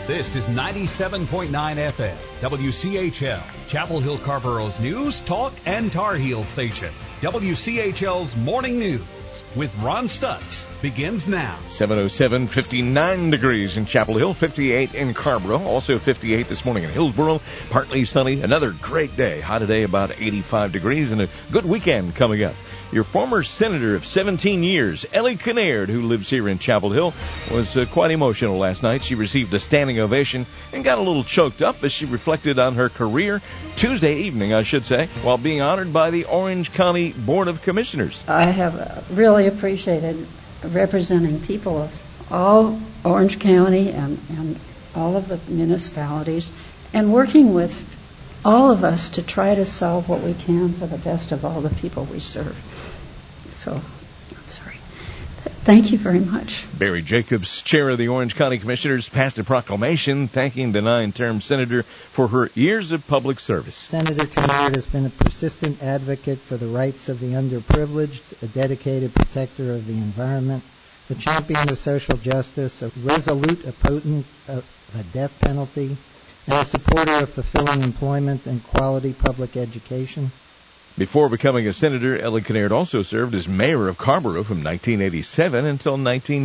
This is 97.9 FM, WCHL, Chapel Hill Carborough's news, talk, and Tar Heel station. WCHL's Morning News with Ron Stutz begins now. 7:07, 59 degrees in Chapel Hill, 58 in Carrboro, also 58 this morning in Hillsboro, partly sunny. Another great day. High today, about 85 degrees, and a good weekend coming up. Your former senator of 17 years, Ellie Kinnaird, who lives here in Chapel Hill, was quite emotional last night. She received a standing ovation and got a little choked up as she reflected on her career Tuesday evening, I should say, while being honored by the Orange County Board of Commissioners. I have really appreciated representing people of all Orange County and all of the municipalities and working with all of us to try to solve what we can for the best of all the people we serve. So, I'm sorry. Thank you very much. Barry Jacobs, chair of the Orange County Commissioners, passed a proclamation thanking the 9-term senator for her years of public service. Senator Kinnaird has been a persistent advocate for the rights of the underprivileged, a dedicated protector of the environment, a champion of social justice, a resolute opponent of the death penalty, and a supporter of fulfilling employment and quality public education. Before becoming a senator, Ellie Kinnaird also served as mayor of Carrboro from 1987 until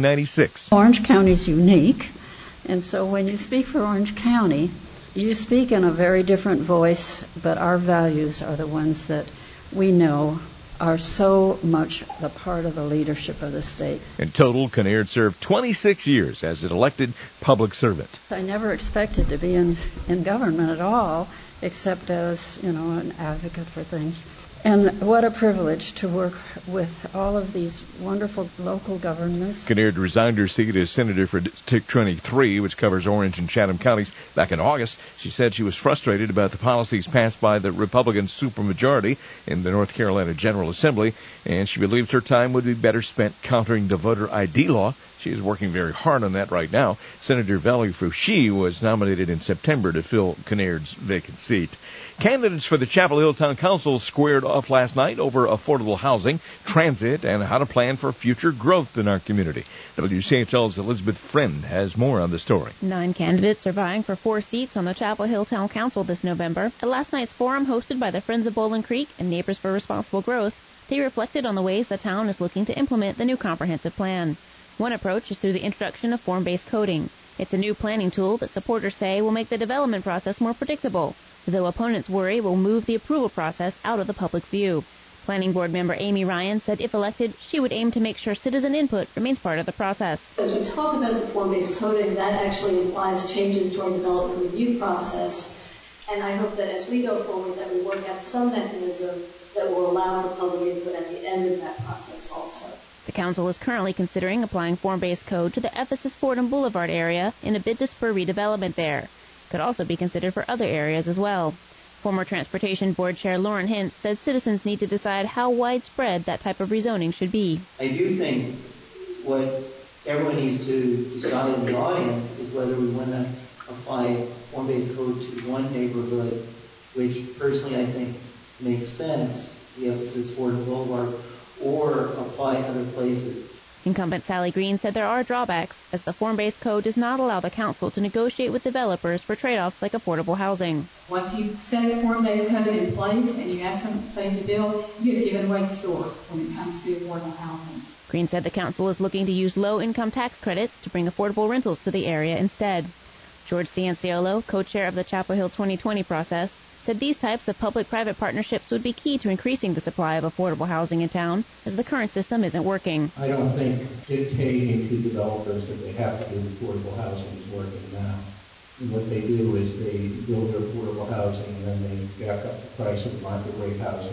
1996. Orange County is unique, and so when you speak for Orange County, you speak in a very different voice, but our values are the ones that we know are so much the part of the leadership of the state. In total, Kinnaird served 26 years as an elected public servant. I never expected to be in government at all, except as, an advocate for things. And what a privilege to work with all of these wonderful local governments. Kinnaird resigned her seat as senator for District 23, which covers Orange and Chatham counties, back in August. She said she was frustrated about the policies passed by the Republican supermajority in the North Carolina General Assembly, and she believed her time would be better spent countering the voter ID law. She is working very hard on that right now. Senator Valerie Foushee was nominated in September to fill Kinnaird's vacant seat. Candidates for the Chapel Hill Town Council squared off last night over affordable housing, transit, and how to plan for future growth in our community. WCHL's Elizabeth Friend has more on the story. 9 candidates are vying for 4 seats on the Chapel Hill Town Council this November. At last night's forum hosted by the Friends of Bowling Creek and Neighbors for Responsible Growth, they reflected on the ways the town is looking to implement the new comprehensive plan. One approach is through the introduction of form-based coding. It's a new planning tool that supporters say will make the development process more predictable, though opponents worry will move the approval process out of the public's view. Planning Board member Amy Ryan said if elected, she would aim to make sure citizen input remains part of the process. As we talk about the form-based coding, that actually implies changes to our development review process, and I hope that as we go forward that we work out some mechanism that will allow for public input at the end of that process also. The council is currently considering applying form-based code to the Ephesus Fordham Boulevard area in a bid to spur redevelopment there. Could also be considered for other areas as well. Former Transportation Board Chair Lauren Hintz said citizens need to decide how widespread that type of rezoning should be. I do think what everyone needs to decide in the audience is whether we want to apply form-based code to one neighborhood, which personally I think makes sense, the Ephesus Fordham Boulevard, or apply other places. Incumbent Sally Green said there are drawbacks, as the form-based code does not allow the council to negotiate with developers for trade-offs like affordable housing. Once you set a form-based code in place and you have something to build, you're giving away the store when it comes to affordable housing. Green said the council is looking to use low-income tax credits to bring affordable rentals to the area instead. George Cianciolo, co-chair of the Chapel Hill 2020 process, said these types of public-private partnerships would be key to increasing the supply of affordable housing in town, as the current system isn't working. I don't think dictating to developers that they have to do affordable housing is working now. And what they do is they build their affordable housing and then they jack up the price of market rate housing.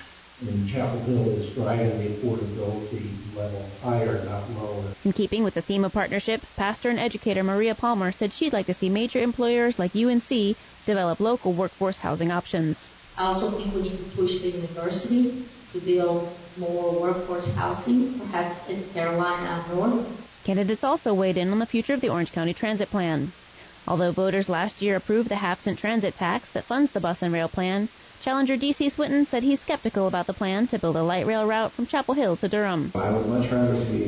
And Chapel Hill is driving the affordability level higher, not lower. In keeping with the theme of partnership, pastor and educator Maria Palmer said she'd like to see major employers like UNC develop local workforce housing options. I also think we need to push the university to build more workforce housing, perhaps in Carolina North. Candidates also weighed in on the future of the Orange County Transit Plan. Although voters last year approved the half-cent transit tax that funds the bus and rail plan, challenger D.C. Swinton said he's skeptical about the plan to build a light rail route from Chapel Hill to Durham. I would much rather see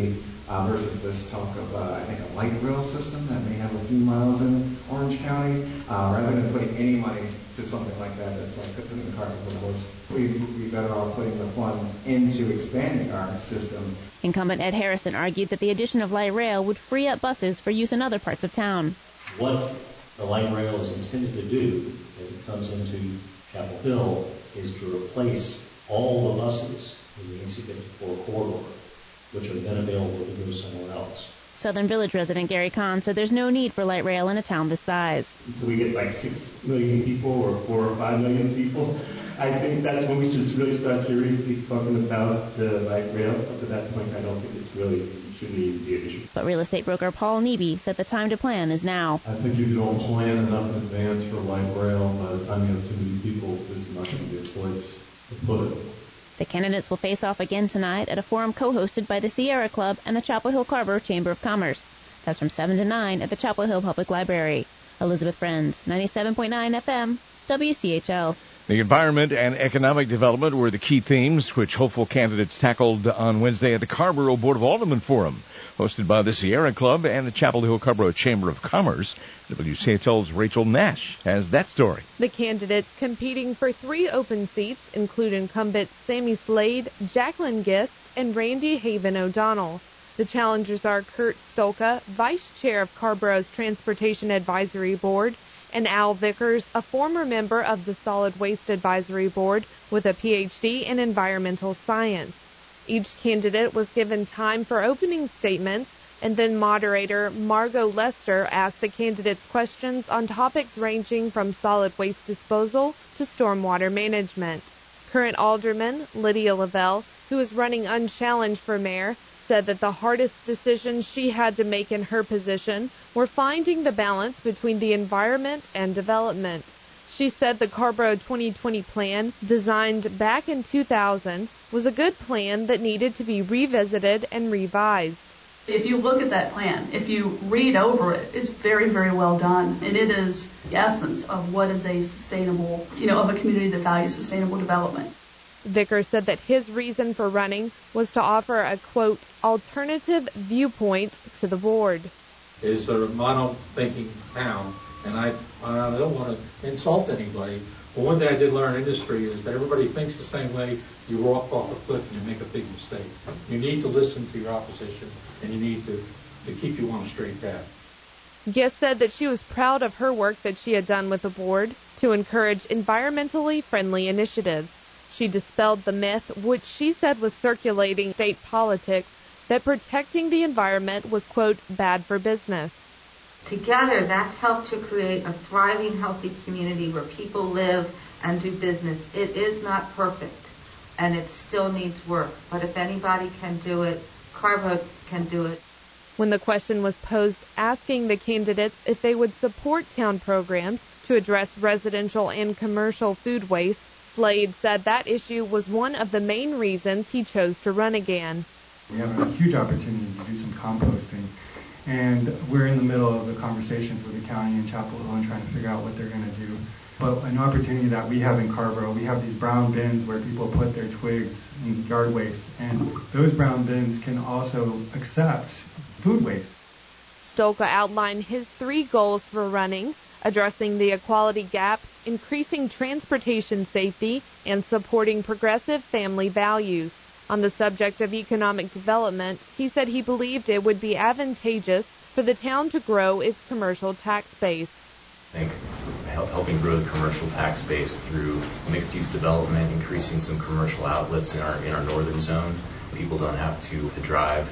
versus this talk of, I think, a light rail system that may have a few miles in Orange County, rather than putting any money to something like that. That's like putting the cart before the horse. We'd be better off putting the funds into expanding our system. Incumbent Ed Harrison argued that the addition of light rail would free up buses for use in other parts of town. What the light rail is intended to do as it comes into Chapel Hill is to replace all the buses in the NC 54 corridor, which are then available to go somewhere else. Southern Village resident Gary Kahn said there's no need for light rail in a town this size. Until we get like 6 million people or 4 or 5 million people, I think that's when we should really start seriously talking about the light rail. Up to that point, I don't think it's really shouldn't even be an issue. But real estate broker Paul Neby said the time to plan is now. I think you don't plan enough in advance for light rail. By the time you have too many people, there's not going to be a place to put it. The candidates will face off again tonight at a forum co-hosted by the Sierra Club and the Chapel Hill Carver Chamber of Commerce. That's from 7 to 9 at the Chapel Hill Public Library. Elizabeth Friend, 97.9 FM, WCHL. The environment and economic development were the key themes which hopeful candidates tackled on Wednesday at the Carrboro Board of Aldermen Forum, hosted by the Sierra Club and the Chapel Hill Carrboro Chamber of Commerce. WCHL's Rachel Nash has that story. The candidates competing for 3 open seats include incumbents Sammy Slade, Jacqueline Gist, and Randy Haven O'Donnell. The challengers are Kurt Stolka, Vice Chair of Carrboro's Transportation Advisory Board, and Al Vickers, a former member of the Solid Waste Advisory Board with a Ph.D. in environmental science. Each candidate was given time for opening statements, and then moderator Margot Lester asked the candidates questions on topics ranging from solid waste disposal to stormwater management. Current Alderman Lydia Lavelle, who is running unchallenged for mayor, said that the hardest decisions she had to make in her position were finding the balance between the environment and development. She said the Carrboro 2020 plan, designed back in 2000, was a good plan that needed to be revisited and revised. If you look at that plan, if you read over it, it's very, very well done. And it is the essence of what is a sustainable, of a community that values sustainable development. Vickers said that his reason for running was to offer a, quote, alternative viewpoint to the board. It's a mono-thinking town, and I don't want to insult anybody, but one thing I did learn in industry is that everybody thinks the same way. You walk off a cliff and you make a big mistake. You need to listen to your opposition, and you need to keep you on a straight path. Guest said that she was proud of her work that she had done with the board to encourage environmentally friendly initiatives. She dispelled the myth, which she said was circulating in state politics, that protecting the environment was, quote, bad for business. Together, that's helped to create a thriving, healthy community where people live and do business. It is not perfect, and it still needs work. But if anybody can do it, Carrboro can do it. When the question was posed asking the candidates if they would support town programs to address residential and commercial food waste, Slade said that issue was one of the main reasons he chose to run again. We have a huge opportunity to do some composting, and we're in the middle of the conversations with the county and Chapel Hill and trying to figure out what they're going to do. But an opportunity that we have in Carrboro, we have these brown bins where people put their twigs and yard waste, and those brown bins can also accept food waste. Stolka outlined his 3 goals for running: addressing the equality gap, increasing transportation safety, and supporting progressive family values. On the subject of economic development, he said he believed it would be advantageous for the town to grow its commercial tax base. I think helping grow the commercial tax base through mixed-use development, increasing some commercial outlets in our northern zone. People don't have to drive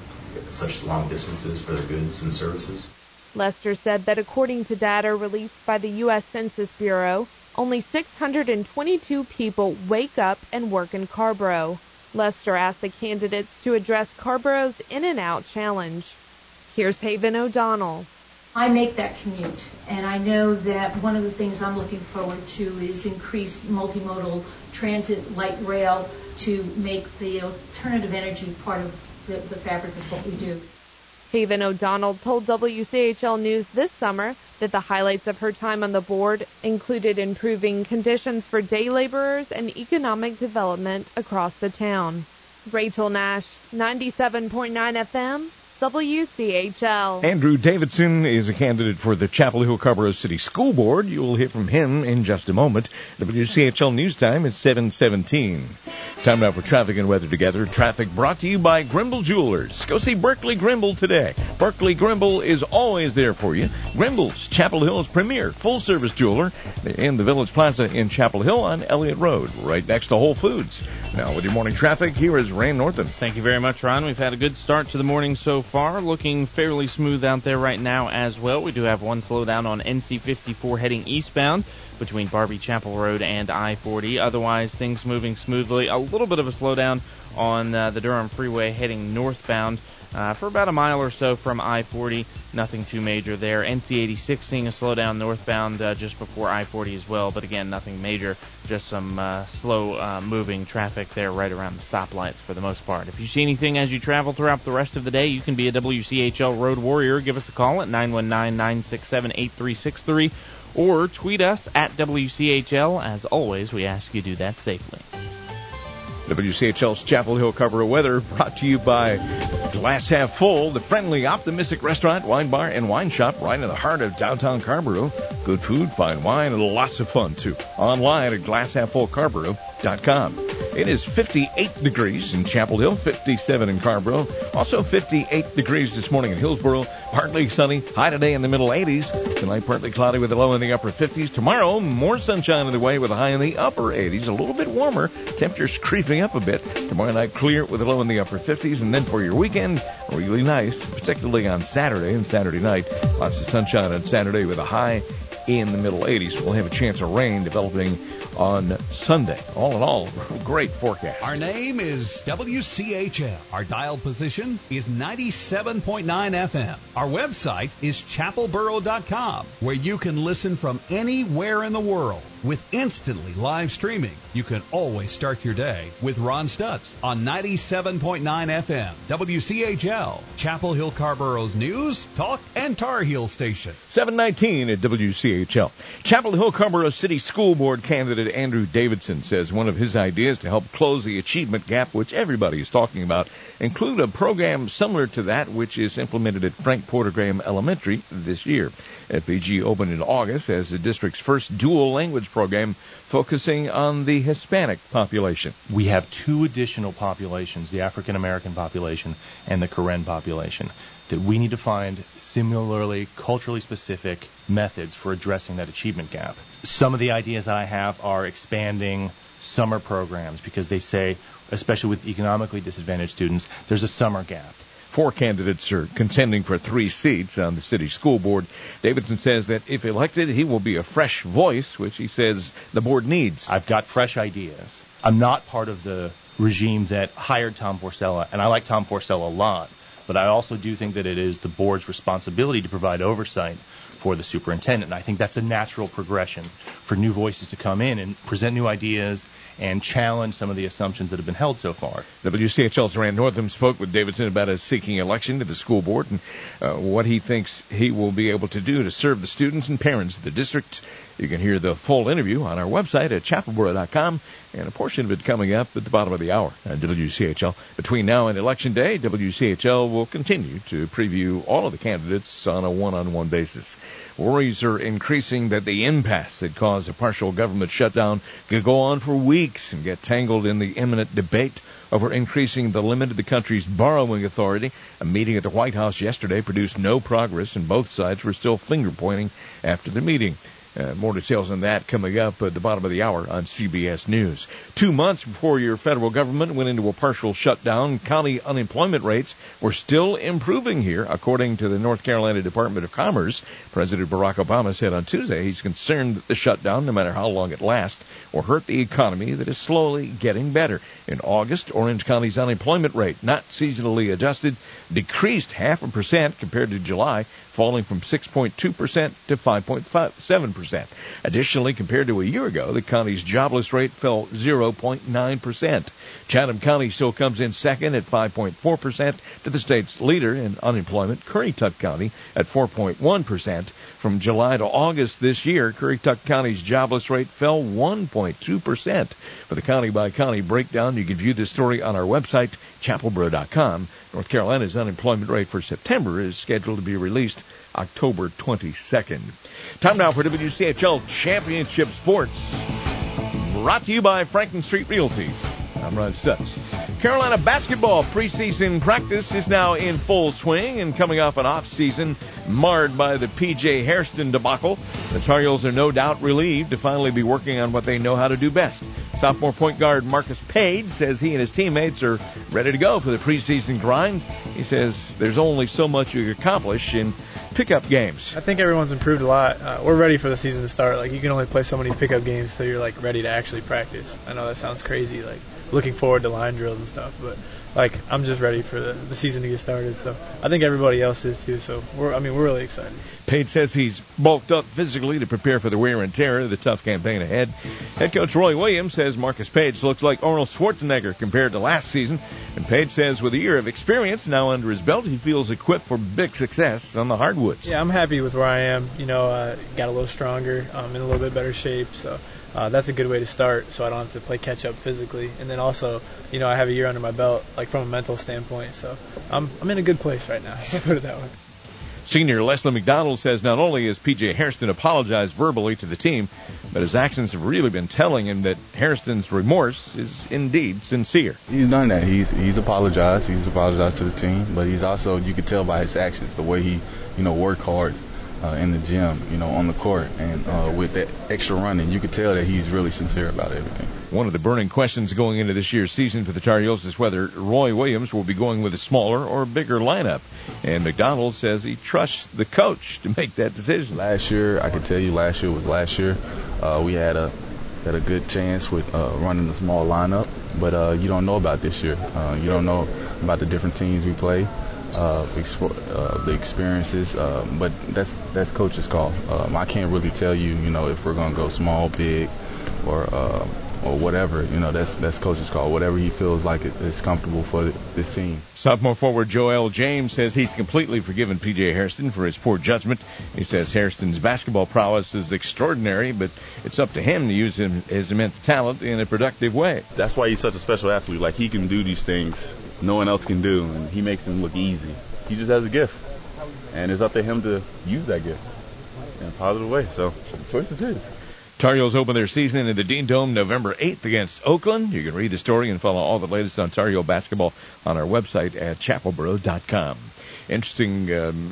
such long distances for their goods and services. Lester said that according to data released by the U.S. Census Bureau, only 622 people wake up and work in Carrboro. Lester asked the candidates to address Carrboro's in-and-out challenge. Here's Haven O'Donnell. I make that commute, and I know that one of the things I'm looking forward to is increased multimodal transit, light rail, to make the alternative energy part of the fabric of what we do. Haven O'Donnell told WCHL News this summer that the highlights of her time on the board included improving conditions for day laborers and economic development across the town. Rachel Nash, 97.9 FM, WCHL. Andrew Davidson is a candidate for the Chapel Hill Carrboro City School Board. You'll hear from him in just a moment. WCHL News Time is 7:17. Time now for traffic and weather together. Traffic brought to you by Grimble Jewelers. Go see Berkeley Grimble today. Berkeley Grimble is always there for you. Grimble's Chapel Hill's premier full-service jeweler in the Village Plaza in Chapel Hill on Elliott Road, right next to Whole Foods. Now with your morning traffic, here is Ray Northam. Thank you very much, Ron. We've had a good start to the morning so far. Looking fairly smooth out there right now as well. We do have one slowdown on NC 54 heading eastbound between Barbie Chapel Road and I-40. Otherwise, things moving smoothly. A little bit of a slowdown on the Durham Freeway heading northbound for about a mile or so from I-40. Nothing too major there. NC 86 seeing a slowdown northbound just before I-40 as well. But again, nothing major. Just some slow moving traffic there right around the stoplights for the most part. If you see anything as you travel throughout the rest of the day, you can be a WCHL Road Warrior. Give us a call at 919-967-8363. Or tweet us at WCHL. As always, we ask you to do that safely. WCHL's Chapel Hill Carrboro weather brought to you by Glass Half Full, the friendly, optimistic restaurant, wine bar, and wine shop right in the heart of downtown Carrboro. Good food, fine wine, and lots of fun, too. Online at glasshalffullcarrboro.com. It is 58 degrees in Chapel Hill, 57 in Carrboro. Also 58 degrees this morning in Hillsboro. Partly sunny, high today in the middle 80s. Tonight, partly cloudy with a low in the upper 50s. Tomorrow, more sunshine in the way with a high in the upper 80s. A little bit warmer. Temperatures creeping up a bit. Tomorrow night, clear with a low in the upper 50s. And then for your weekend, really nice, particularly on Saturday and Saturday night. Lots of sunshine on Saturday with a high in the middle 80s. We'll have a chance of rain developing on Sunday. All in all, great forecast. Our name is WCHL. Our dial position is 97.9 FM. Our website is chapelboro.com, where you can listen from anywhere in the world. With instantly live streaming, you can always start your day with Ron Stutz on 97.9 FM, WCHL, Chapel Hill Carrboro's news, talk, and Tar Heel station. 7:19 at WCHL. Chapel Hill Carrboro City School Board candidate Andrew Davidson says one of his ideas to help close the achievement gap, which everybody is talking about, include a program similar to that which is implemented at Frank Porter Graham Elementary this year. FPG opened in August as the district's first dual language program focusing on the Hispanic population. We have two additional populations, the African American population and the Karen population, that we need to find similarly culturally specific methods for addressing that achievement gap. Some of the ideas that I have are expanding summer programs because they say, especially with economically disadvantaged students, there's a summer gap. 4 candidates are contending for 3 seats on the city school board. Davidson says that if elected, he will be a fresh voice, which he says the board needs. I've got fresh ideas. I'm not part of the regime that hired Tom Porcella, and I like Tom Porcella a lot, but I also do think that it is the board's responsibility to provide oversight for the superintendent, and I think that's a natural progression for new voices to come in and present new ideas and challenge some of the assumptions that have been held so far. WCHL's Rand Northam spoke with Davidson about his seeking election to the school board and what he thinks he will be able to do to serve the students and parents of the district. You can hear the full interview on our website at chapelboro.com, and a portion of it coming up at the bottom of the hour on WCHL. Between now and Election Day, WCHL will continue to preview all of the candidates on a one-on-one basis. Worries are increasing that the impasse that caused a partial government shutdown could go on for weeks and get tangled in the imminent debate over increasing the limit of the country's borrowing authority. A meeting at the White House yesterday produced no progress, and both sides were still finger-pointing after the meeting. More details on that coming up at the bottom of the hour on CBS News. 2 months before your federal government went into a partial shutdown, county unemployment rates were still improving here, according to the North Carolina Department of Commerce. President Barack Obama said on Tuesday he's concerned that the shutdown, no matter how long it lasts, will hurt the economy that is slowly getting better. In August, Orange County's unemployment rate, not seasonally adjusted, decreased 0.5% compared to July, falling from 6.2% to 5.7%. 0.4%. Additionally, compared to a year ago, the county's jobless rate fell 0.9%. Chatham County still comes in second at 5.4% to the state's leader in unemployment, Currituck County, at 4.1%. From July to August this year, Currituck County's jobless rate fell 1.2%. For the county-by-county breakdown, you can view this story on our website, chapelboro.com. North Carolina's unemployment rate for September is scheduled to be released October 22nd. Time now for WCHL Championship Sports. Brought to you by Franklin Street Realty. I'm Ron Stutz. Carolina basketball preseason practice is now in full swing and coming off an off-season marred by the P.J. Hairston debacle. The Tar Heels are no doubt relieved to finally be working on what they know how to do best. Sophomore point guard Marcus Page says he and his teammates are ready to go for the preseason grind. He says there's only so much you can accomplish in pickup games. I think everyone's improved a lot. We're ready for the season to start. Like, you can only play so many pickup games till you're like ready to actually practice. I know that sounds crazy, like looking forward to line drills and stuff, but like I'm just ready for the season to get started. So I think everybody else is too. So we're really excited. Page says he's bulked up physically to prepare for the wear and tear of the tough campaign ahead. Head coach Roy Williams says Marcus Page looks like Arnold Schwarzenegger compared to last season. And Page says with a year of experience now under his belt, he feels equipped for big success on the hardwoods. Yeah, I'm happy with where I am. Got a little stronger, in a little bit better shape. So that's a good way to start, so I don't have to play catch up physically. And then also, I have a year under my belt, like from a mental standpoint. So I'm in a good place right now. Just put it that way. Senior Leslie McDonald says not only has P.J. Hairston apologized verbally to the team, but his actions have really been telling him that Hairston's remorse is indeed sincere. He's done that. He's apologized. He's apologized to the team, but he's also, you can tell by his actions, the way he, worked hard in the gym, on the court, and with that extra running, you could tell that he's really sincere about everything. One of the burning questions going into this year's season for the Tar Heels is whether Roy Williams will be going with a smaller or bigger lineup. And McDonald says he trusts the coach to make that decision. Last year, I can tell you, last year was last year. We had a good chance with running a small lineup, but you don't know about this year. You don't know about the different teams we play. The experiences, but that's coach's call. I can't really tell you, if we're gonna go small, big, or whatever. That's coach's call. Whatever he feels like is comfortable for this team. Sophomore forward Joel James says he's completely forgiven P.J. Hairston for his poor judgment. He says Hairston's basketball prowess is extraordinary, but it's up to him to use his immense talent in a productive way. That's why he's such a special athlete. Like, he can do these things no one else can do, and he makes them look easy. He just has a gift, and it's up to him to use that gift in a positive way. So the choice is his. Tar Heels open their season in the Dean Dome November 8th against Oakland. You can read the story and follow all the latest on Tar Heel basketball on our website at chapelboro.com. Interesting,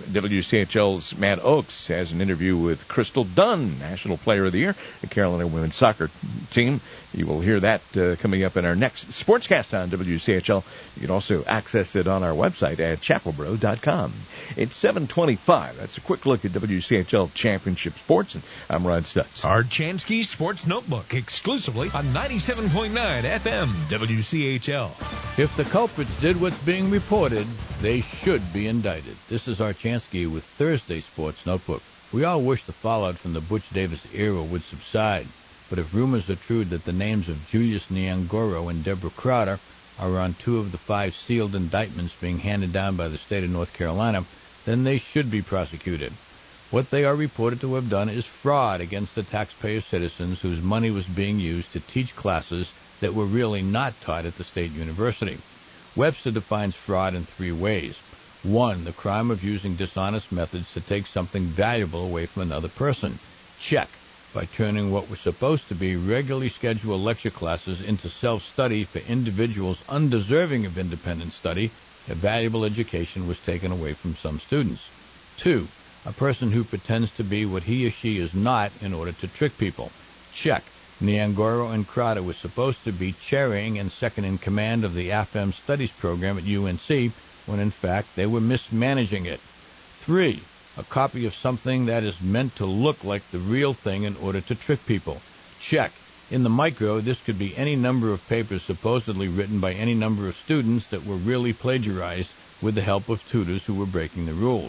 WCHL's Matt Oakes has an interview with Crystal Dunn, National Player of the Year, the Carolina women's soccer team. You will hear that coming up in our next Sportscast on WCHL. You can also access it on our website at chapelboro.com. It's 7:25. That's a quick look at WCHL Championship Sports, and I'm Ron Stutz. Archansky Sports Notebook, exclusively on 97.9 FM WCHL. If the culprits did what's being reported, they should be indicted. This is Archansky with Thursday Sports Notebook. We all wish the fallout from the Butch Davis era would subside, but if rumors are true that the names of Julius Nyangoro and Deborah Crowder are on 2 of the 5 sealed indictments being handed down by the state of North Carolina, then they should be prosecuted. What they are reported to have done is fraud against the taxpayer citizens whose money was being used to teach classes that were really not taught at the state university. Webster defines fraud in 3 ways. 1, the crime of using dishonest methods to take something valuable away from another person. Check. By turning what were supposed to be regularly scheduled lecture classes into self-study for individuals undeserving of independent study, a valuable education was taken away from some students. 2, a person who pretends to be what he or she is not in order to trick people. Check. Nyangoro and Crowder were supposed to be chairing and second in command of the AFM Studies program at UNC, when in fact they were mismanaging it. 3, a copy of something that is meant to look like the real thing in order to trick people. Check. In the micro, this could be any number of papers supposedly written by any number of students that were really plagiarized with the help of tutors who were breaking the rules.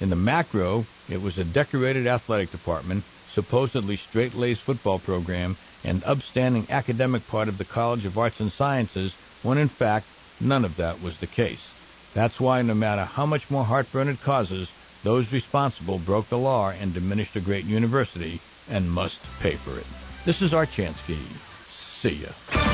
In the macro, it was a decorated athletic department, supposedly straight-laced football program, and upstanding academic part of the College of Arts and Sciences, when in fact none of that was the case. That's why no matter how much more heartburn it causes, those responsible broke the law and diminished a great university and must pay for it. This is Art Chansky. See ya.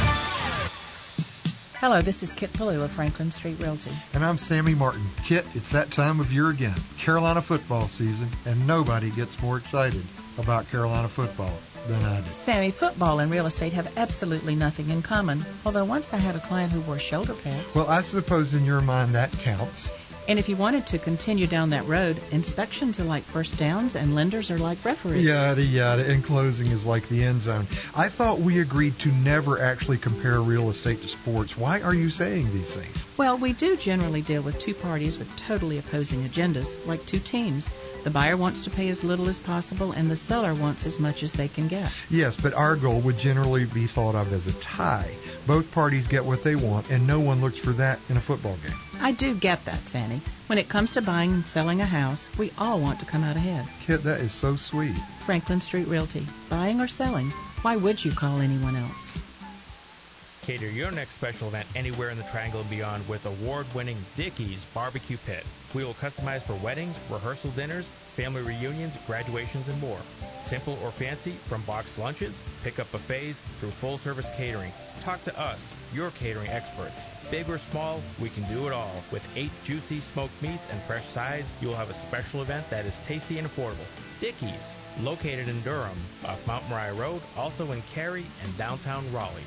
Hello, this is Kit Palou of Franklin Street Realty. And I'm Sammy Martin. Kit, it's that time of year again, Carolina football season, and nobody gets more excited about Carolina football than I do. Sammy, football and real estate have absolutely nothing in common, although once I had a client who wore shoulder pads. Well, I suppose in your mind that counts. And if you wanted to continue down that road, inspections are like first downs and lenders are like referees. Yada, yada, and closing is like the end zone. I thought we agreed to never actually compare real estate to sports. Why are you saying these things? Well, we do generally deal with two parties with totally opposing agendas, like two teams. The buyer wants to pay as little as possible, and the seller wants as much as they can get. Yes, but our goal would generally be thought of as a tie. Both parties get what they want, and no one looks for that in a football game. I do get that, Sandy. When it comes to buying and selling a house, we all want to come out ahead. Kid, that is so sweet. Franklin Street Realty. Buying or selling, why would you call anyone else? Cater your next special event anywhere in the Triangle and beyond with award-winning Dickey's Barbecue Pit. We will customize for weddings, rehearsal dinners, family reunions, graduations, and more. Simple or fancy, from boxed lunches, pick-up buffets, through full-service catering. Talk to us, your catering experts. Big or small, we can do it all. With 8 juicy smoked meats and fresh sides, you will have a special event that is tasty and affordable. Dickey's, located in Durham, off Mount Moriah Road, also in Cary and downtown Raleigh.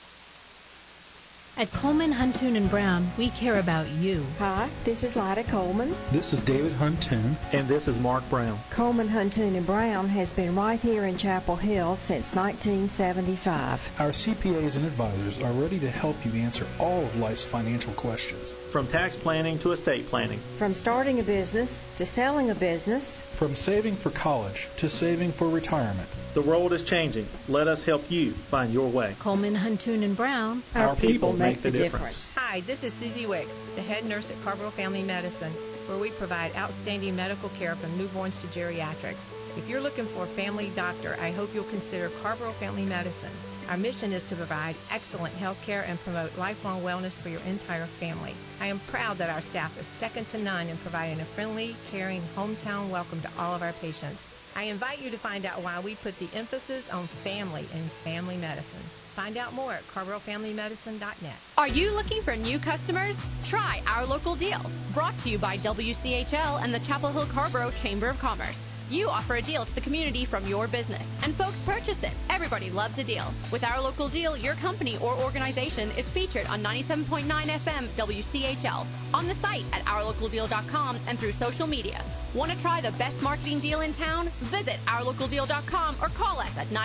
At Coleman, Huntoon & Brown, we care about you. Hi, this is Lyda Coleman. This is David Huntoon. And this is Mark Brown. Coleman, Huntoon & Brown has been right here in Chapel Hill since 1975. Our CPAs and advisors are ready to help you answer all of life's financial questions. From tax planning to estate planning. From starting a business to selling a business. From saving for college to saving for retirement. The world is changing. Let us help you find your way. Coleman, Huntoon & Brown. Our people make the difference. Hi, this is Susie Wicks, the head nurse at Carville Family Medicine, where we provide outstanding medical care from newborns to geriatrics. If you're looking for a family doctor, I hope you'll consider Carville Family Medicine. Our mission is to provide excellent health care and promote lifelong wellness for your entire family. I am proud that our staff is second to none in providing a friendly, caring, hometown welcome to all of our patients. I invite you to find out why we put the emphasis on family in family medicine. Find out more at CarvilleFamilyMedicine.net. Are you looking for new customers? Try our local deal. Brought to you by WCHL and the Chapel Hill Carrboro Chamber of Commerce. You offer a deal to the community from your business, and folks purchase it. Everybody loves a deal. With our local deal, your company or organization is featured on 97.9 FM WCHL, on the site at ourlocaldeal.com, and through social media. Want to try the best marketing deal in town? Visit ourlocaldeal.com or call us at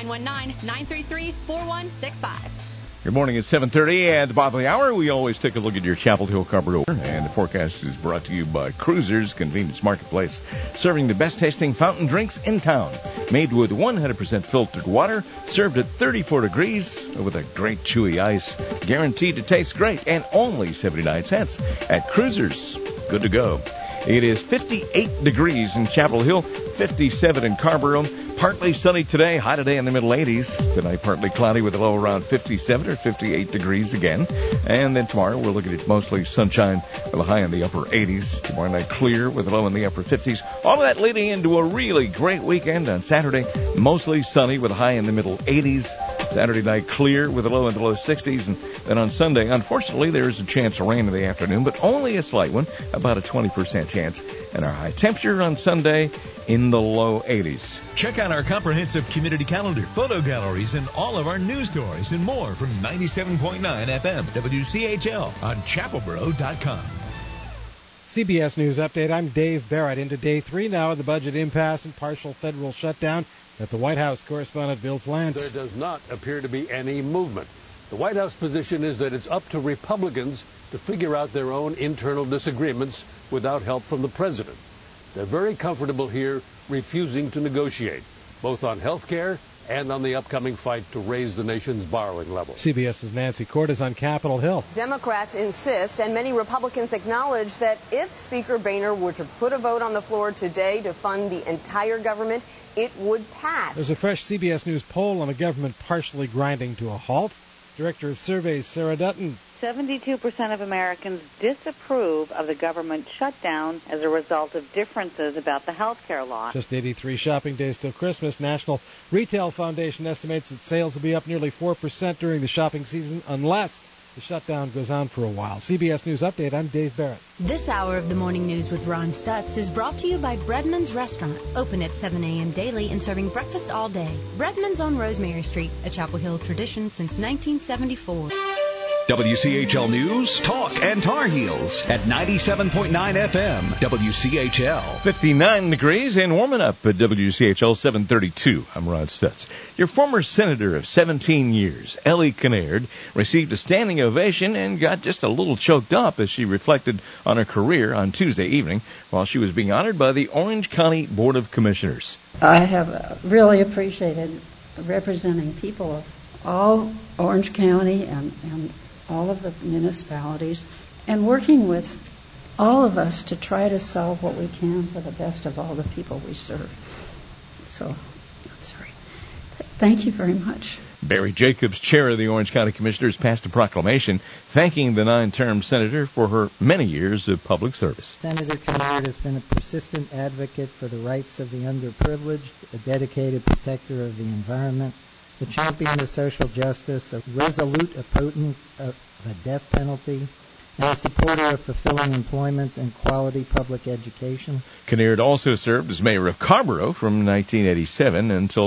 919-933-4165. Good morning, it's 7:30 at the bottom of the hour. We always take a look at your Chapel Hill Carrboro, and the forecast is brought to you by Cruisers Convenience Marketplace, serving the best tasting fountain drinks in town. Made with 100% filtered water, served at 34 degrees with a great chewy ice, guaranteed to taste great, and only 79 cents at Cruisers. Good to go. It is 58 degrees in Chapel Hill, 57 in Carrboro. Partly sunny today, high today in the middle 80s. Tonight, partly cloudy with a low around 57 or 58 degrees again. And then tomorrow, we're looking at mostly sunshine with a high in the upper 80s. Tomorrow night, clear with a low in the upper 50s. All of that leading into a really great weekend on Saturday. Mostly sunny with a high in the middle 80s. Saturday night, clear with a low in the low 60s. And then on Sunday, unfortunately, there is a chance of rain in the afternoon, but only a slight one, about a 20% chance. And our high temperature on Sunday in the low 80s. Check out our comprehensive community calendar, photo galleries, and all of our news stories and more from 97.9 FM WCHL on chapelboro.com. CBS News Update. I'm Dave Barrett. Into day 3 now of the budget impasse and partial federal shutdown. At the White House, correspondent Bill Flantz. There does not appear to be any movement. The White House position is that it's up to Republicans to figure out their own internal disagreements without help from the president. They're very comfortable here, refusing to negotiate. both on health care and on the upcoming fight to raise the nation's borrowing level. CBS's Nancy Cordes on Capitol Hill. Democrats insist, and many Republicans acknowledge, that if Speaker Boehner were to put a vote on the floor today to fund the entire government, it would pass. There's a fresh CBS News poll on the government partially grinding to a halt. Director of Surveys, Sarah Dutton. 72% of Americans disapprove of the government shutdown as a result of differences about the health care law. Just 83 shopping days till Christmas. National Retail Foundation estimates that sales will be up nearly 4% during the shopping season unless the shutdown goes on for a while. CBS News Update, I'm Dave Barrett. This hour of the Morning News with Ron Stutz is brought to you by Breadman's Restaurant, open at 7 a.m. daily and serving breakfast all day. Breadman's on Rosemary Street, a Chapel Hill tradition since 1974. WCHL News, Talk, and Tar Heels at 97.9 FM, WCHL. 59 degrees and warming up at WCHL 732. I'm Rod Stutz. Your former senator of 17 years, Ellie Kinnaird, received a standing ovation and got just a little choked up as she reflected on her career on Tuesday evening while she was being honored by the Orange County Board of Commissioners. I have really appreciated representing people of all Orange County and all of the municipalities, and working with all of us to try to solve what we can for the best of all the people we serve. So, I'm sorry. Thank you very much. Barry Jacobs, chair of the Orange County Commissioners, passed a proclamation thanking the 9-term senator for her many years of public service. Senator Kinnaird has been a persistent advocate for the rights of the underprivileged, a dedicated protector of the environment, the champion of social justice, a resolute opponent of the death penalty, and a supporter of fulfilling employment and quality public education. Kinnaird also served as mayor of Carrboro from 1987 until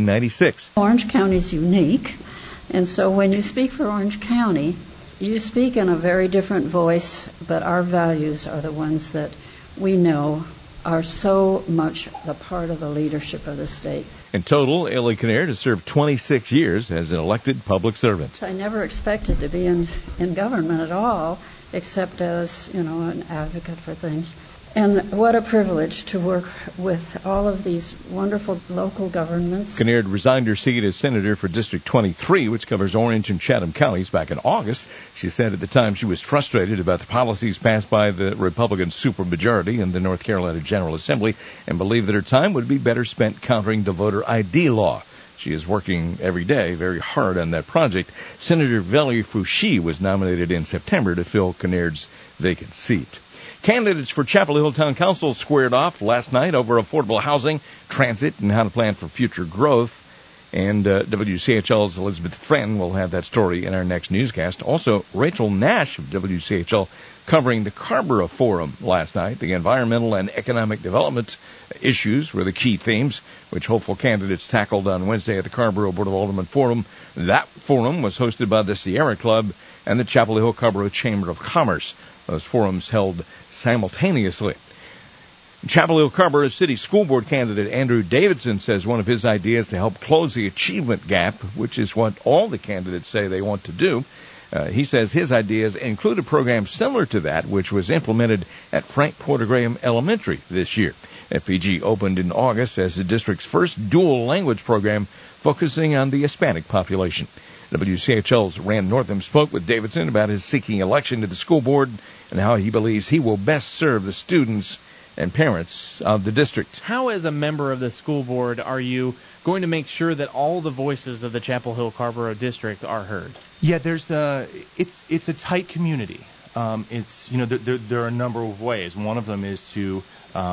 1996. Orange County is unique, and so when you speak for Orange County, you speak in a very different voice, but our values are the ones that we know are so much a part of the leadership of the state. In total, Ellie Kinnaird has served 26 years as an elected public servant. I never expected to be in government at all, except as, an advocate for things. And what a privilege to work with all of these wonderful local governments. Kinnaird resigned her seat as senator for District 23, which covers Orange and Chatham counties, back in August. She said at the time she was frustrated about the policies passed by the Republican supermajority in the North Carolina General Assembly and believed that her time would be better spent countering the voter ID law. She is working every day very hard on that project. Senator Valerie Fouché was nominated in September to fill Kinnaird's vacant seat. Candidates for Chapel Hill Town Council squared off last night over affordable housing, transit, and how to plan for future growth. And WCHL's Elizabeth Friend will have that story in our next newscast. Also, Rachel Nash of WCHL covering the Carrboro Forum last night. The environmental and economic development issues were the key themes, which hopeful candidates tackled on Wednesday at the Carrboro Board of Aldermen Forum. That forum was hosted by the Sierra Club and the Chapel Hill Carrboro Chamber of Commerce. Those forums held simultaneously. Chapel Hill Carrboro City School Board candidate Andrew Davidson says one of his ideas to help close the achievement gap, which is what all the candidates say they want to do. He says his ideas include a program similar to that which was implemented at Frank Porter Graham Elementary this year. FPG opened in August as the district's first dual language program focusing on the Hispanic population. WCHL's Rand Northam spoke with Davidson about his seeking election to the school board and how he believes he will best serve the students and parents of the district. How, as a member of the school board, are you going to make sure that all the voices of the Chapel Hill Carrboro district are heard? Yeah, it's a tight community. There are a number of ways. One of them is to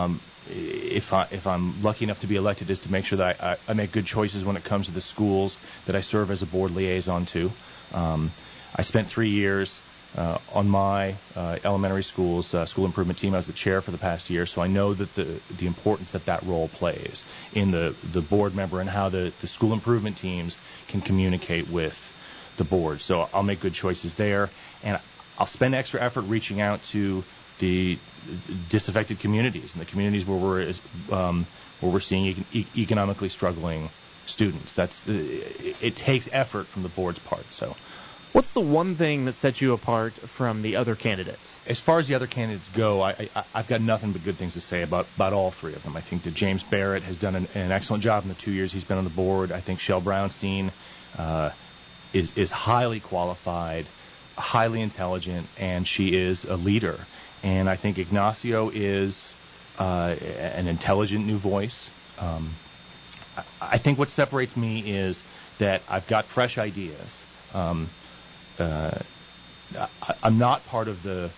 if I'm lucky enough to be elected, is to make sure that I make good choices when it comes to the schools that I serve as a board liaison to. I spent 3 years on my elementary school's school improvement team. I was the chair for the past year, so I know that the importance that role plays in the board member and how the school improvement teams can communicate with the board. So I'll make good choices there, and I'll spend extra effort reaching out to the disaffected communities and the communities where we're seeing economically struggling students. It takes effort from the board's part. So What's the one thing that sets you apart from the other candidates? As far as the other candidates go, I've got nothing but good things to say about all three of them. I think that James Barrett has done an excellent job in the 2 years he's been on the board. I think Shel Brownstein is highly qualified, highly intelligent, and she is a leader. And I think Ignacio is an intelligent new voice. I think what separates me is that I've got fresh ideas. I'm not part of the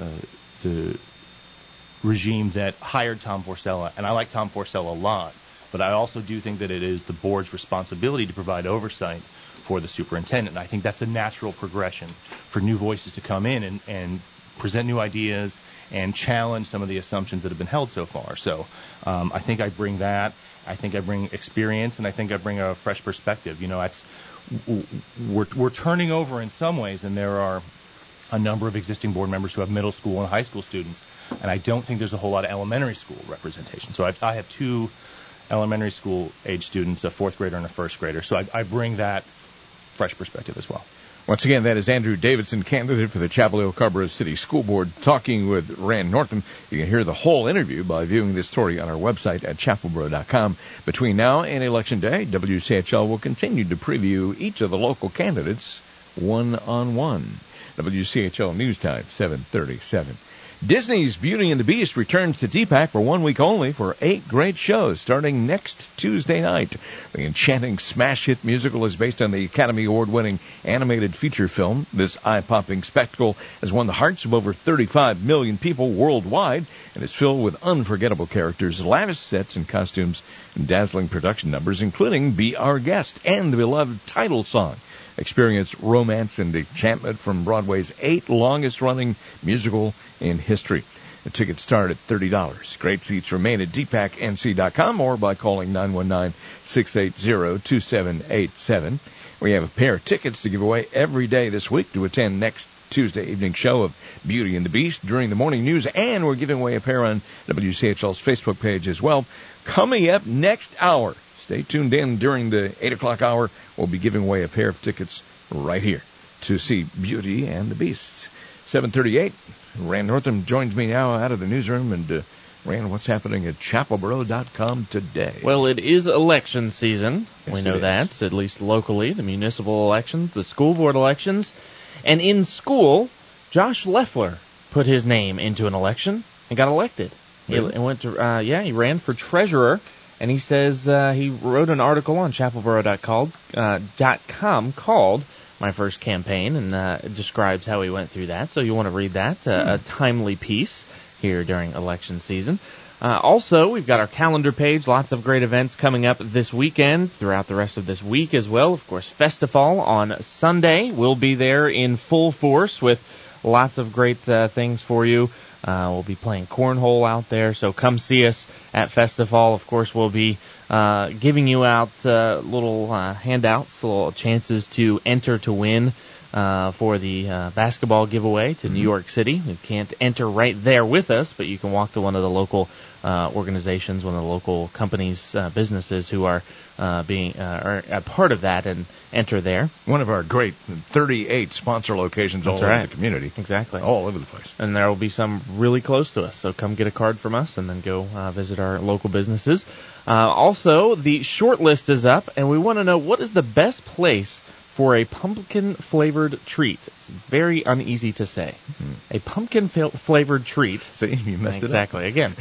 regime that hired Tom Porcella, and I like Tom Porcella a lot, but I also do think that it is the board's responsibility to provide oversight for the superintendent. And I think that's a natural progression for new voices to come in and present new ideas and challenge some of the assumptions that have been held so far. So I think I bring that. I think I bring experience, and I think I bring a fresh perspective. We're turning over in some ways, and there are a number of existing board members who have middle school and high school students, and I don't think there's a whole lot of elementary school representation. So I have 2 elementary school age students, a 4th grader and a 1st grader. So I bring that fresh perspective as well. Once again, that is Andrew Davidson, candidate for the Chapel Hill Carrboro City School Board, talking with Rand Northam. You can hear the whole interview by viewing this story on our website at chapelboro.com. Between now and Election Day, WCHL will continue to preview each of the local candidates one-on-one. WCHL News Time, 7:37. Disney's Beauty and the Beast returns to DPAC for 1 week only for 8 great shows starting next Tuesday night. The enchanting smash hit musical is based on the Academy Award-winning animated feature film. This eye-popping spectacle has won the hearts of over 35 million people worldwide and is filled with unforgettable characters, lavish sets and costumes, and dazzling production numbers, including Be Our Guest and the beloved title song. Experience romance and enchantment from Broadway's 8th longest-running musical in history. The tickets start at $30. Great seats remain at dpacnc.com or by calling 919-680-2787. We have a pair of tickets to give away every day this week to attend next Tuesday evening show of Beauty and the Beast during the morning news, and we're giving away a pair on WCHL's Facebook page as well. Coming up next hour, stay tuned in during the 8 o'clock hour. We'll be giving away a pair of tickets right here to see Beauty and the Beast. 7:38. Rand Northam joins me now out of the newsroom. And Rand, what's happening at chapelboro.com today? Well, it is election season. Yes, we know that, at least locally, the municipal elections, the school board elections. And in school, Josh Leffler put his name into an election and got elected. Really? He went to, he ran for treasurer. And he says he wrote an article on chapelboro.com called My First Campaign, and describes how he went through that. So you want to read that, a timely piece here during election season. Also, we've got our calendar page, lots of great events coming up this weekend, throughout the rest of this week as well. Of course, Festifal on Sunday. We'll be there in full force with lots of great things for you. We'll be playing cornhole out there, so come see us at Festifal. Of course, we'll be giving you out little handouts, little chances to enter to win for the basketball giveaway to New York City. You can't enter right there with us, but you can walk to one of the local organizations, one of the local companies, businesses who are being are a part of that and enter there. One of our great 38 sponsor locations all over the community. Exactly. All over the place. And there will be some really close to us, so come get a card from us and then go visit our local businesses. Also, the short list is up, and we want to know what is the best place for a pumpkin-flavored treat. It's very uneasy to say. A pumpkin-flavored treat. See, you messed it up. Exactly, again.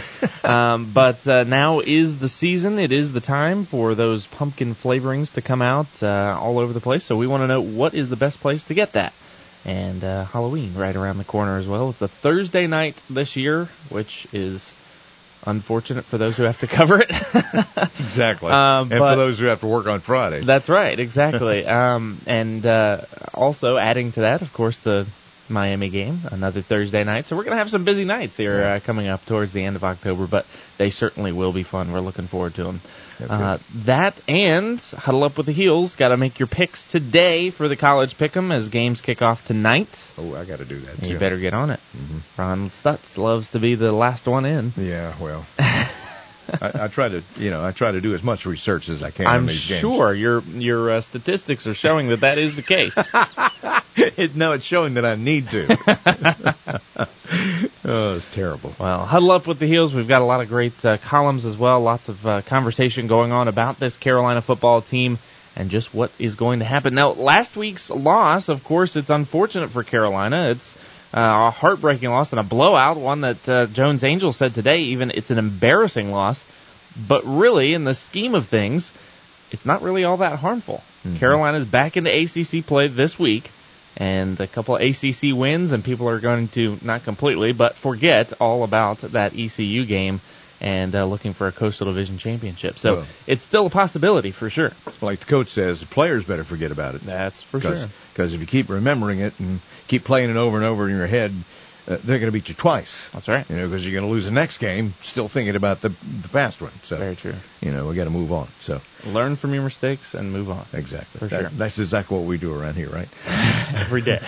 But now is the season. It is the time for those pumpkin flavorings to come out all over the place. So we want to know what is the best place to get that. And Halloween right around the corner as well. It's a Thursday night this year, which is unfortunate for those who have to cover it. Exactly. And for those who have to work on Friday. That's right, exactly. And also adding to that, of course, the Miami game, another Thursday night. So we're going to have some busy nights here coming up towards the end of October, but they certainly will be fun. We're looking forward to them. That and Huddle Up with the Heels. Got to make your picks today for the college pick'em as games kick off tonight. Oh, I got to do that, too. You better get on it. Ron Stutz loves to be the last one in. Yeah, well. I try to do as much research as I can I'm on these games. sure your statistics are showing that is the case. No, it's showing that I need to. Oh, it's terrible. Well, huddle up with the Heels. We've got a lot of great columns as well. Lots of conversation going on about this Carolina football team and just what is going to happen. Now, last week's loss, of course, it's unfortunate for Carolina. It's a heartbreaking loss and a blowout, one that Jones Angell said today, even it's an embarrassing loss. But really, in the scheme of things, it's not really all that harmful. Mm-hmm. Carolina's back into ACC play this week, and a couple of ACC wins, and people are going to, not completely, but forget all about that ECU game and looking for a Coastal Division championship. So it's still a possibility for sure. Like the coach says, the players better forget about it. That's for sure. Because if you keep remembering it and keep playing it over and over in your head, they're going to beat you twice. That's right. Because you're going to lose the next game still thinking about the past one. So, very true. We got to move on. So learn from your mistakes and move on. Exactly. Sure. That's exactly what we do around here, right? Every day.